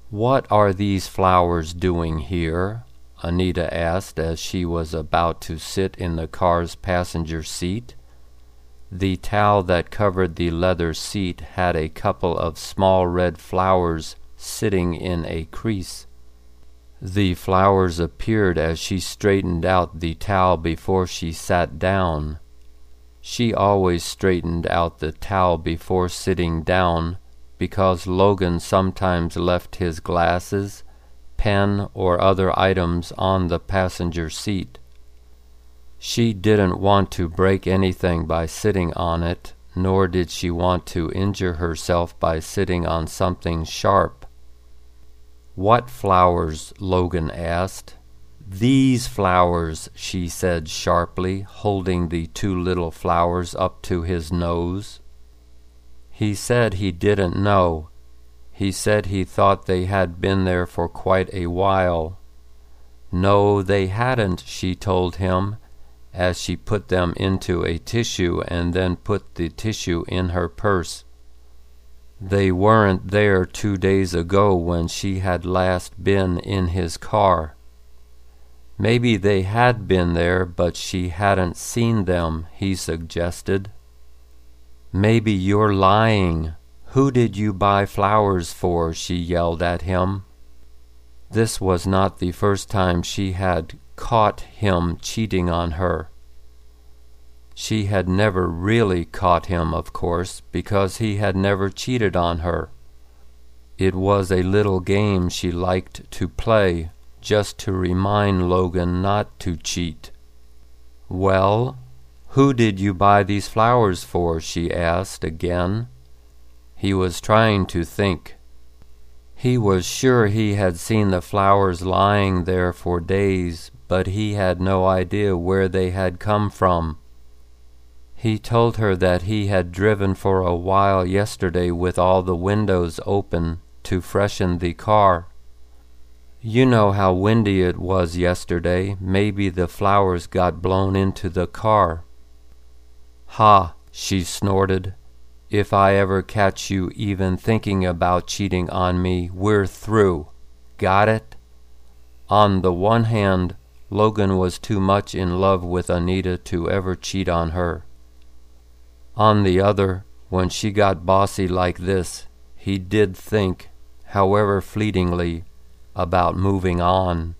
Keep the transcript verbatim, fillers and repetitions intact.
"What are these flowers doing here?" Anita asked as she was about to sit in the car's passenger seat. The towel that covered the leather seat had a couple of small red flowers sitting in a crease. The flowers appeared as she straightened out the towel before she sat down. She always straightened out the towel before sitting down, because Logan sometimes left his glasses, pen, or other items on the passenger seat. She didn't want to break anything by sitting on it, nor did she want to injure herself by sitting on something sharp. "What flowers?" Logan asked. "These flowers," she said sharply, holding the two little flowers up to his nose. He said he didn't know. He said he thought they had been there for quite a while. No, they hadn't, she told him, as she put them into a tissue and then put the tissue in her purse. They weren't there two days ago when she had last been in his car. Maybe they had been there, but she hadn't seen them, he suggested. "Maybe you're lying. Who did you buy flowers for?" she yelled at him. This was not the first time she had caught him cheating on her. She had never really caught him, of course, because he had never cheated on her. It was a little game she liked to play, just to remind Logan not to cheat. "Well, who did you buy these flowers for?" she asked again. He was trying to think. He was sure he had seen the flowers lying there for days, but he had no idea where they had come from. He told her that he had driven for a while yesterday with all the windows open to freshen the car. "You know how windy it was yesterday. Maybe the flowers got blown into the car." "Ha," she snorted. "If I ever catch you even thinking about cheating on me, we're through. Got it?" On the one hand, Logan was too much in love with Anita to ever cheat on her. On the other, when she got bossy like this, he did think, however fleetingly, about moving on.